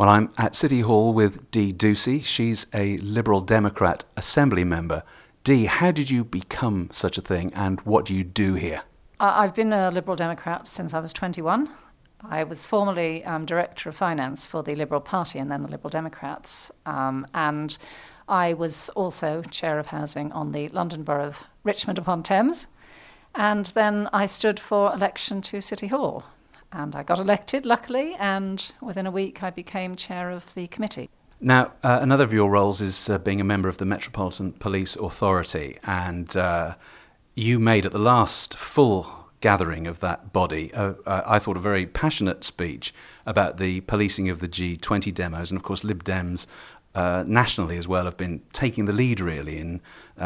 Well, I'm at City Hall with Dee Ducey. She's a Liberal Democrat Assembly member. Dee, how did you become such a thing, and what do you do here? I've been a Liberal Democrat since I was 21. I was formerly Director of Finance for the Liberal Party and then the Liberal Democrats. And I was also Chair of Housing on the London Borough of Richmond-upon-Thames. And then I stood for election to City Hall. And I got elected, luckily, and within a week I became Chair of the committee. Now, another of your roles is being a member of the Metropolitan Police Authority, and you made at the last full gathering of that body, I thought, a very passionate speech about the policing of the G20 demos, and of course Lib Dems nationally as well have been taking the lead really in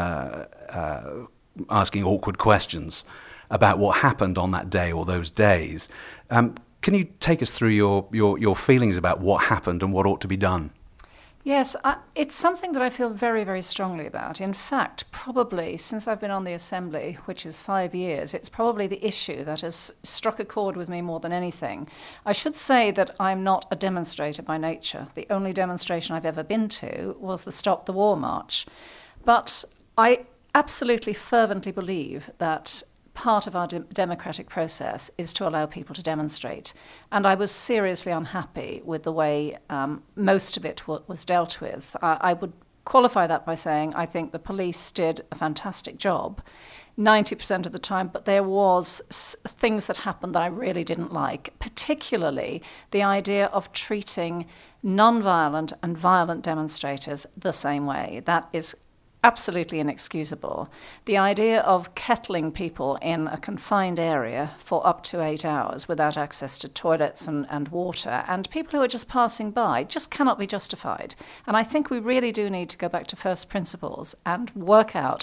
asking awkward questions about what happened on that day or those days. Can you take us through your feelings about what happened and what ought to be done? Yes, it's something that I feel very, very strongly about. In fact, probably since I've been on the Assembly, which is 5 years, it's probably the issue that has struck a chord with me more than anything. I should say that I'm not a demonstrator by nature. The only demonstration I've ever been to was the Stop the War March. But I absolutely fervently believe that part of our democratic process is to allow people to demonstrate. And I was seriously unhappy with the way most of it was dealt with. I would qualify that by saying I think the police did a fantastic job 90% of the time, but there was things that happened that I really didn't like, particularly the idea of treating non-violent and violent demonstrators the same way. That is absolutely inexcusable. The idea of kettling people in a confined area for up to 8 hours without access to toilets and water, and people who are just passing by, just cannot be justified. And I think we really do need to go back to first principles and work out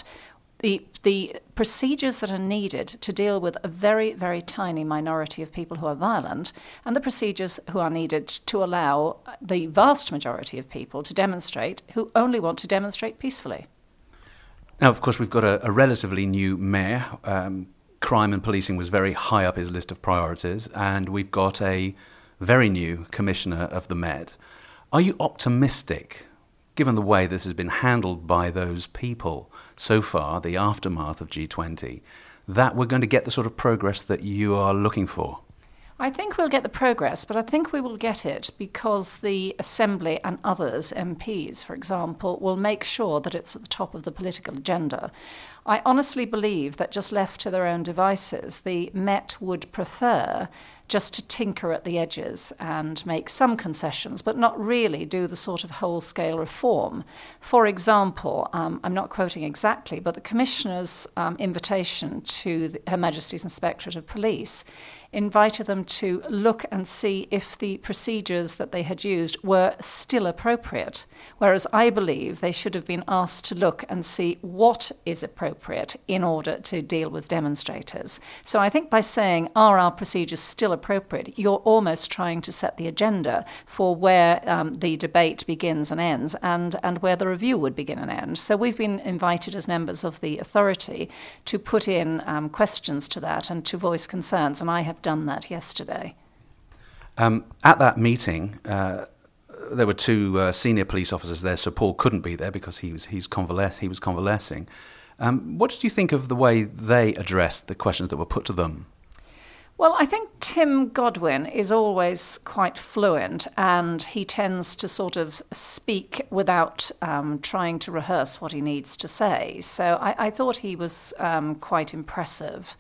the procedures that are needed to deal with a very, very tiny minority of people who are violent, and the procedures who are needed to allow the vast majority of people to demonstrate who only want to demonstrate peacefully. Now, of course, we've got a relatively new mayor. Crime and policing was very high up his list of priorities, and we've got a very new commissioner of the Met. Are you optimistic, given the way this has been handled by those people so far, the aftermath of G20, that we're going to get the sort of progress that you are looking for? I think we'll get the progress, but I think we will get it because the Assembly and others, MPs, for example, will make sure that it's at the top of the political agenda. I honestly believe that just left to their own devices, the Met would prefer just to tinker at the edges and make some concessions, but not really do the sort of whole-scale reform. For example, I'm not quoting exactly, but the Commissioner's invitation to Her Majesty's Inspectorate of Police invited them to look and see if the procedures that they had used were still appropriate, whereas I believe they should have been asked to look and see what is appropriate in order to deal with demonstrators. So I think by saying, are our procedures still appropriate, you're almost trying to set the agenda for where the debate begins and ends, and where the review would begin and end. So we've been invited as members of the authority to put in questions to that and to voice concerns, and I have done that yesterday. At that meeting, there were two senior police officers there, so Paul couldn't be there because he was convalescing. What did you think of the way they addressed the questions that were put to them? Well, I think Tim Godwin is always quite fluent, and he tends to sort of speak without trying to rehearse what he needs to say. So I thought he was quite impressive.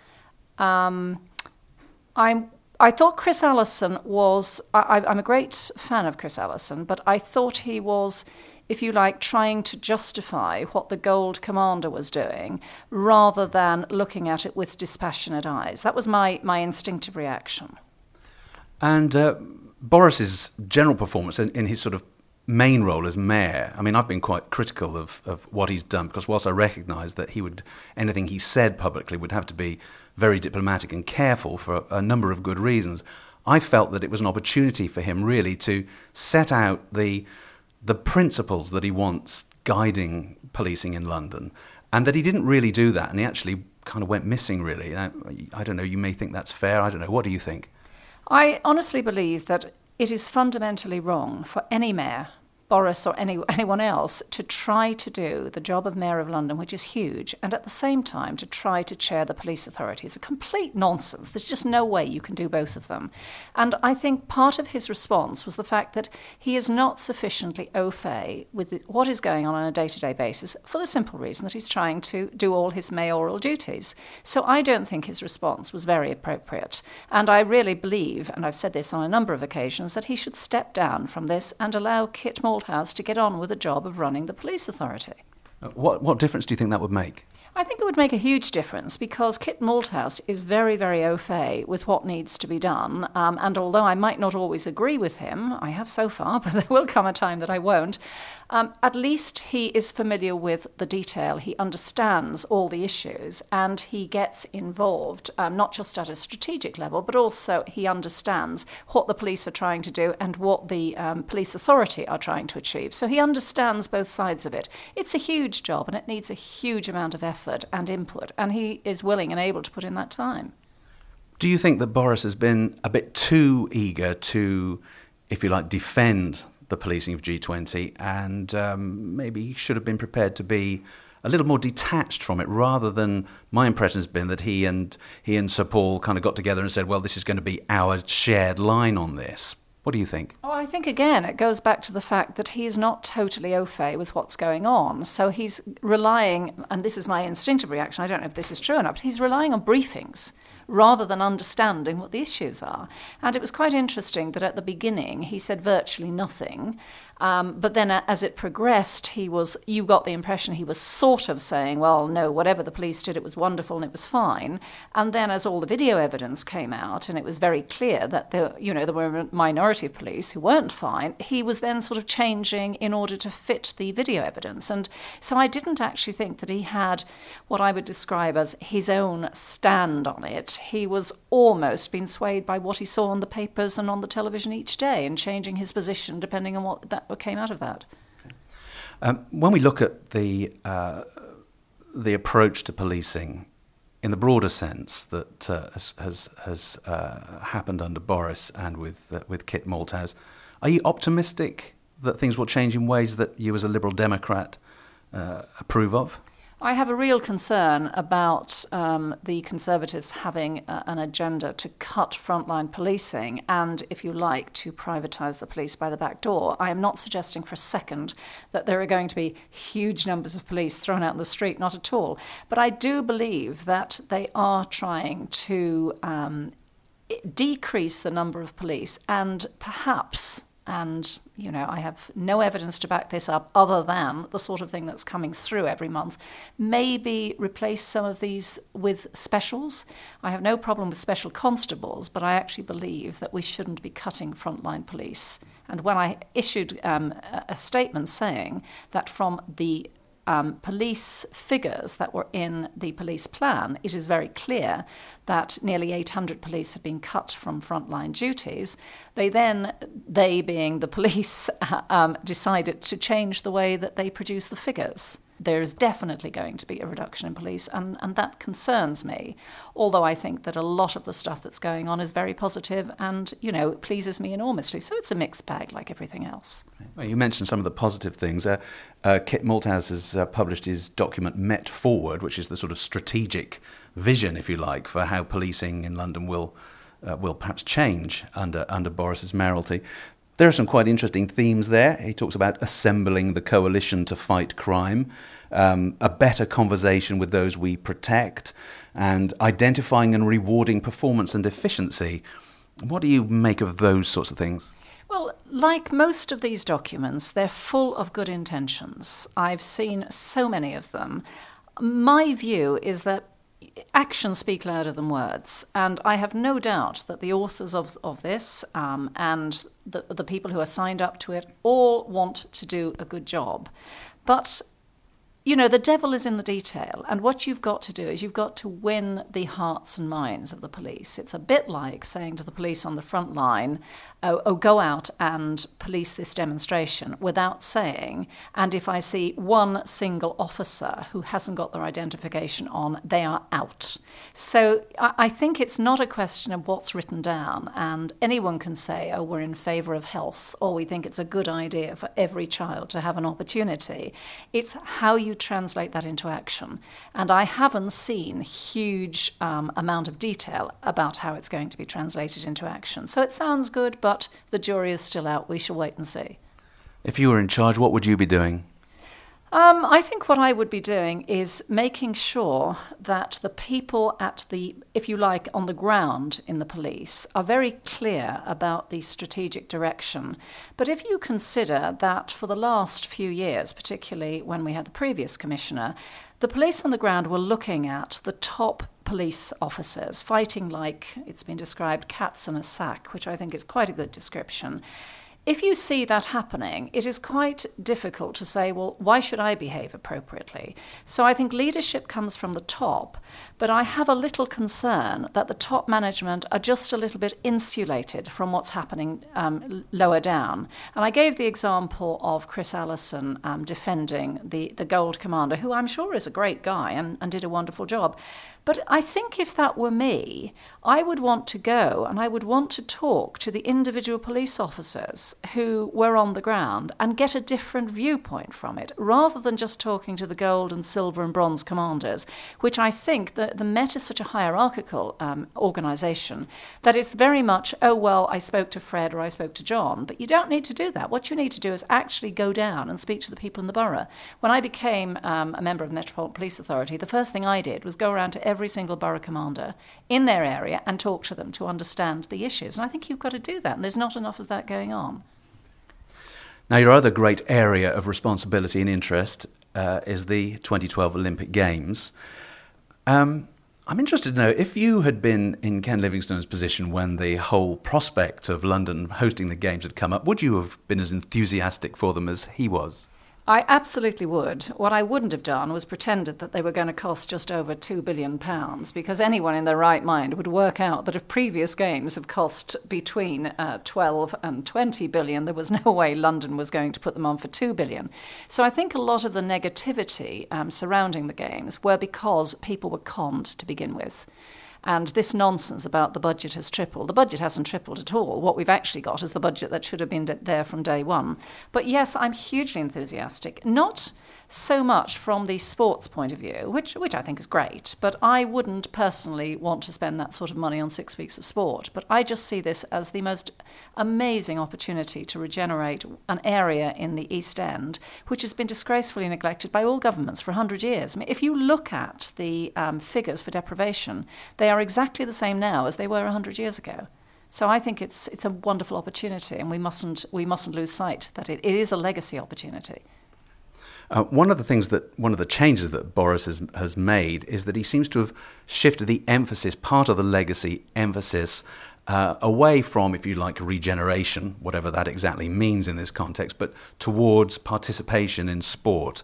I thought Chris Allison was, I'm a great fan of Chris Allison, but I thought he was, if you like, trying to justify what the Gold Commander was doing rather than looking at it with dispassionate eyes. That was my instinctive reaction. And Boris's general performance in his sort of main role as mayor, I mean, I've been quite critical of what he's done, because whilst I recognise that anything he said publicly would have to be very diplomatic and careful for a number of good reasons, I felt that it was an opportunity for him really to set out the principles that he wants guiding policing in London, and that he didn't really do that, and he actually kind of went missing, really. I don't know, you may think that's fair, I don't know, what do you think? I honestly believe that it is fundamentally wrong for any mayor, Boris or anyone else, to try to do the job of Mayor of London, which is huge, and at the same time to try to chair the police authority. It's a complete nonsense. There's just no way you can do both of them. And I think part of his response was the fact that he is not sufficiently au fait with what is going on a day-to-day basis, for the simple reason that he's trying to do all his mayoral duties. So I don't think his response was very appropriate. And I really believe, and I've said this on a number of occasions, that he should step down from this and allow Kit Malthouse to get on with the job of running the police authority. What difference do you think that would make? I think it would make a huge difference because Kit Malthouse is very, very au fait with what needs to be done. And although I might not always agree with him, I have so far, but there will come a time that I won't, at least he is familiar with the detail. He understands all the issues and he gets involved, not just at a strategic level, but also he understands what the police are trying to do and what the police authority are trying to achieve. So he understands both sides of it. It's a huge job and it needs a huge amount of effort and input, and he is willing and able to put in that time. Do you think that Boris has been a bit too eager to, if you like, defend the policing of G20, and maybe he should have been prepared to be a little more detached from it, rather than, my impression has been that he and Sir Paul kind of got together and said, well, this is going to be our shared line on this. What do you think? Oh, I think, again, it goes back to the fact that he's not totally au fait with what's going on. So he's relying, and this is my instinctive reaction, I don't know if this is true or not, but he's relying on briefings rather than understanding what the issues are. And it was quite interesting that at the beginning he said virtually nothing. But then as it progressed, you got the impression he was sort of saying, well, no, whatever the police did, it was wonderful and it was fine. And then as all the video evidence came out, and it was very clear that there were a minority of police who weren't fine, he was then sort of changing in order to fit the video evidence. And so I didn't actually think that he had what I would describe as his own stand on it. He was almost being swayed by what he saw on the papers and on the television each day and changing his position depending on what came out of that. When we look at the approach to policing in the broader sense that has happened under Boris and with Kit Malthouse, are you optimistic that things will change in ways that you as a Liberal Democrat approve of? I have a real concern about the Conservatives having an agenda to cut frontline policing and, if you like, to privatise the police by the back door. I am not suggesting for a second that there are going to be huge numbers of police thrown out in the street, not at all. But I do believe that they are trying to decrease the number of police and perhaps... And, I have no evidence to back this up other than the sort of thing that's coming through every month. Maybe replace some of these with specials. I have no problem with special constables, but I actually believe that we shouldn't be cutting frontline police. And when I issued a statement saying that from the police figures that were in the police plan, it is very clear that nearly 800 police had been cut from frontline duties. They being the police, decided to change the way that they produce the figures. There is definitely going to be a reduction in police, and that concerns me, although I think that a lot of the stuff that's going on is very positive and, it pleases me enormously. So it's a mixed bag like everything else. Well, you mentioned some of the positive things. Kit Malthouse has published his document Met Forward, which is the sort of strategic vision, if you like, for how policing in London will perhaps change under Boris's mayoralty. There are some quite interesting themes there. He talks about assembling the coalition to fight crime, a better conversation with those we protect, and identifying and rewarding performance and efficiency. What do you make of those sorts of things? Well, like most of these documents, they're full of good intentions. I've seen so many of them. My view is that actions speak louder than words, and I have no doubt that the authors of this and the people who are signed up to it all want to do a good job. But you know, the devil is in the detail. And what you've got to do is you've got to win the hearts and minds of the police. It's a bit like saying to the police on the front line, oh, go out and police this demonstration, without saying, and if I see one single officer who hasn't got their identification on, they are out. So I think it's not a question of what's written down, and anyone can say, oh, we're in favour of health, or we think it's a good idea for every child to have an opportunity. It's how you translate that into action. And I haven't seen huge amount of detail about how it's going to be translated into action. So it sounds good, but the jury is still out. We shall wait and see. If you were in charge, what would you be doing? I think what I would be doing is making sure that the people at the, if you like, on the ground in the police are very clear about the strategic direction. But if you consider that for the last few years, particularly when we had the previous commissioner, the police on the ground were looking at the top police officers, fighting like, it's been described, cats in a sack, which I think is quite a good description. If you see that happening, it is quite difficult to say, well, why should I behave appropriately? So I think leadership comes from the top, but I have a little concern that the top management are just a little bit insulated from what's happening lower down. And I gave the example of Chris Allison defending the Gold Commander, who I'm sure is a great guy and did a wonderful job. But I think if that were me, I would want to go and I would want to talk to the individual police officers who were on the ground and get a different viewpoint from it, rather than just talking to the gold and silver and bronze commanders, which I think that the Met is such a hierarchical organisation that it's very much, oh, well, I spoke to Fred or I spoke to John, but you don't need to do that. What you need to do is actually go down and speak to the people in the borough. When I became a member of the Metropolitan Police Authority, the first thing I did was go around to every single borough commander in their area and talk to them to understand the issues. And I think you've got to do that, and there's not enough of that going on. Now, your other great area of responsibility and interest is the 2012 Olympic Games. I'm interested to know, if you had been in Ken Livingstone's position when the whole prospect of London hosting the Games had come up, would you have been as enthusiastic for them as he was? I absolutely would. What I wouldn't have done was pretended that they were going to cost just over £2 billion, because anyone in their right mind would work out that if previous games have cost between 12 and 20 billion, there was no way London was going to put them on for 2 billion. So I think a lot of the negativity surrounding the games were because people were conned to begin with. And this nonsense about the budget has tripled. The budget hasn't tripled at all. What we've actually got is the budget that should have been there from day one. But yes, I'm hugely enthusiastic. Not so much from the sports point of view, which I think is great, but I wouldn't personally want to spend that sort of money on 6 weeks of sport. But I just see this as the most amazing opportunity to regenerate an area in the East End, which has been disgracefully neglected by all governments for 100 years. I mean, if you look at the figures for deprivation, they are exactly the same now as they were 100 years ago. So I think it's a wonderful opportunity, and we mustn't lose sight that it is a legacy opportunity. One of the changes that Boris has made is that he seems to have shifted the emphasis, part of the legacy emphasis, away from, if you like, regeneration, whatever that exactly means in this context, but towards participation in sport.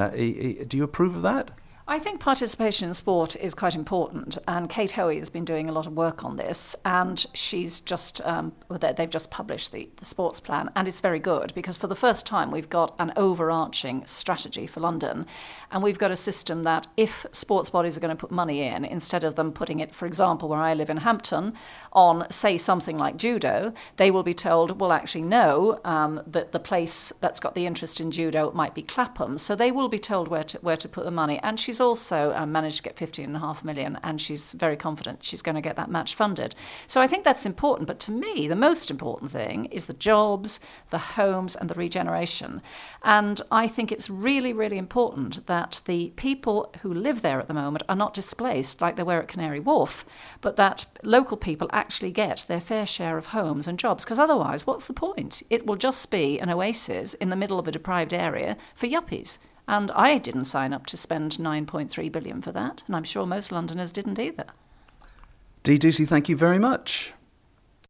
Do you approve of that? I think participation in sport is quite important, and Kate Hoey has been doing a lot of work on this, and she's just they've just published the sports plan, and it's very good, because for the first time we've got an overarching strategy for London, and we've got a system that if sports bodies are going to put money in, instead of them putting it, for example, where I live in Hampton, on, say, something like judo, they will be told, well, actually, no, that the place that's got the interest in judo might be Clapham, so they will be told where to put the money, and she's also managed to get 15.5 million, and she's very confident she's going to get that match funded. So I think that's important. But to me, the most important thing is the jobs, the homes, and the regeneration. And I think it's really, really important that the people who live there at the moment are not displaced like they were at Canary Wharf, but that local people actually get their fair share of homes and jobs. Because otherwise, what's the point? It will just be an oasis in the middle of a deprived area for yuppies. And I didn't sign up to spend 9.3 billion for that, and I'm sure most Londoners didn't either. Dee Ducey, thank you very much.